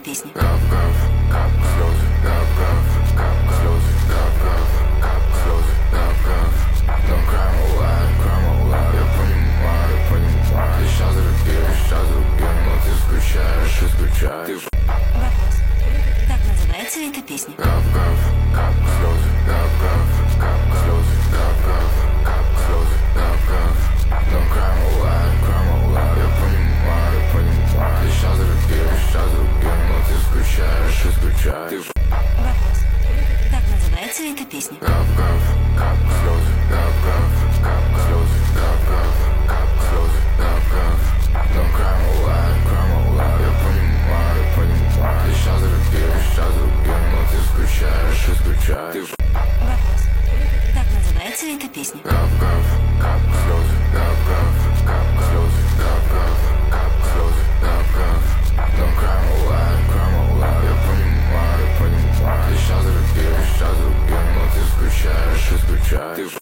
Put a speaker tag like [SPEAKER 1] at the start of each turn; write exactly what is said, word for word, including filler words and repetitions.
[SPEAKER 1] песня.
[SPEAKER 2] Гав, гав, кап, слезы, гав, гав, кап, слезы, гав, гав, кап, слезы, гав, гав. Don't cry my life, cry my life. Я понимаю, я понимаю. Ты сейчас другим, сейчас другим, но ты скучаешь и скучаешь.
[SPEAKER 1] Вопрос. Как называется эта песня?
[SPEAKER 2] Гав, гав, кап, слезы, гав, гав, кап, слезы, гав, гав, кап, слезы, гав, гав. Don't cry my life, cry my life. Я понимаю, я понимаю. Ты сейчас другим, сейчас другим, но ты скучаешь и скучаешь.
[SPEAKER 1] Вопрос. Как называется эта песня?
[SPEAKER 2] Гав, гав, кап, слезы, гав, гав, кап, слезы, гав, гав, кап, слезы, гав, гав. Don't cry my life, cry my life. Я понимаю, я понимаю. Ты сейчас другим, сейчас другим, но ты скучаешь и скучаешь.
[SPEAKER 1] Вопрос. Как называется эта песня?
[SPEAKER 2] Гав, гав, кап, слезы, гав, гав, кап, слезы, гав, гав, кап, слезы, гав, гав. Don't cry my life, cry my life. Я понимаю, я понимаю. Ты сейчас другим, сейчас другим, но ты скучаешь и скучаешь.